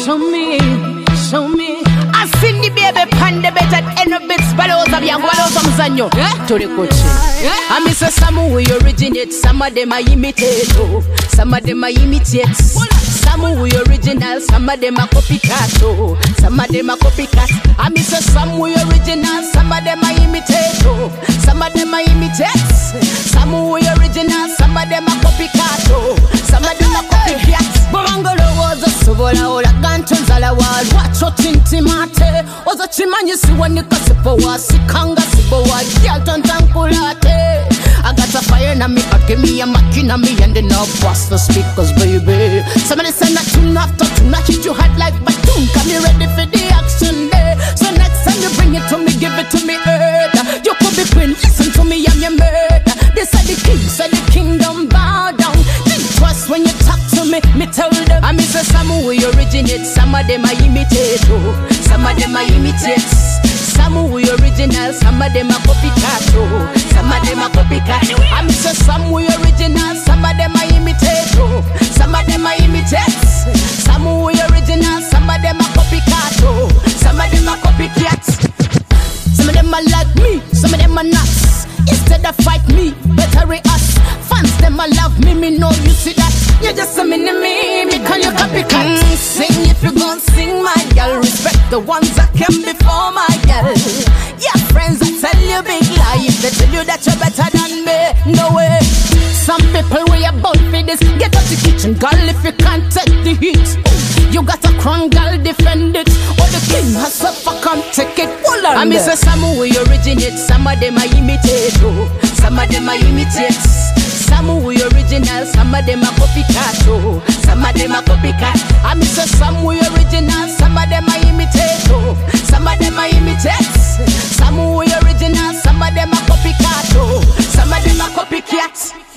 show me, show me. I seen the baby pan the bed at end of bits, but I was a young one of Zanyo. To the coach. I miss a some who originate, some of them I imitate, oh. Some of them I imitate. Some who original, some of them are copycat, oh. Some of them are copycat. I miss a some who original, some of them I imitate, oh. Some of them I imitate. Some who original, some of them are copycat, oh. Some of them are copycat. Borangolo was a subola or a gantonzala wall. Watch out intimate. Was a chimanyisi when you got sipowa, sikanga sipowa, yalton tankulate. I got a fire na me, give me a machina me, and then I'll bust the speakers, baby. Somebody said not too after tonight, hit you hard like Batum. Come you ready for the action day. So next time you bring it to me, give it to me, you could be queen, listen to me, I'm your murder. This are the king, so the kingdom bow down. Think twice when you talk to me, me tell them. I miss a some who originate, some of them I imitate, oh. Some of them I imitate. Some who original, some of them are copycat, oh. Some of them are copycat. I miss a some who original, some of them I imitate, oh. Some of them I imitate. Some who original, some of them are copycat, oh. Some of them are copycat. Some of them are like me, some of them are not. Instead of fight me, better react. Fans them a love me, me know you see that. You just a mini me call you copycat. Sing if you gon' sing, my girl. Respect the ones that came before, my girl. Yeah, friends that tell you big lie. If they tell you that you're better than me, no way. Some people way about for this. Get out the kitchen, girl, if you can't take the heat. You got a crown, girl, defend it. Or the king has suffer, come take it. I miss a some who originate, some of them I imitate, oh. Some of them I imitate. Some who original, some of them are copycat, oh. Some of them are copycat. I miss a some who original, some of them I imitate, oh. Some of them I imitate. Some who original, some of them are copycat, oh. Some of them are copycat.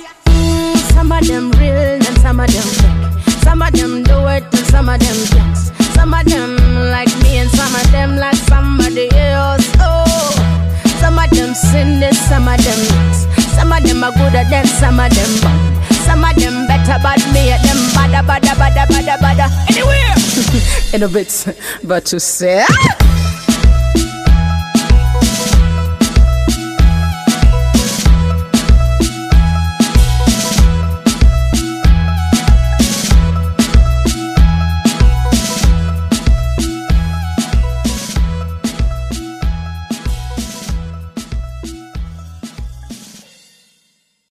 Some of them real and some of them fake. Some of them do it and some of them can't. Some of them like me and some of them like somebody else, oh. Some of them sin this, some of them not. Some of them are good at them, some of them bad. Some of them better bad, me at them bada. Anywhere. In a bit, but to say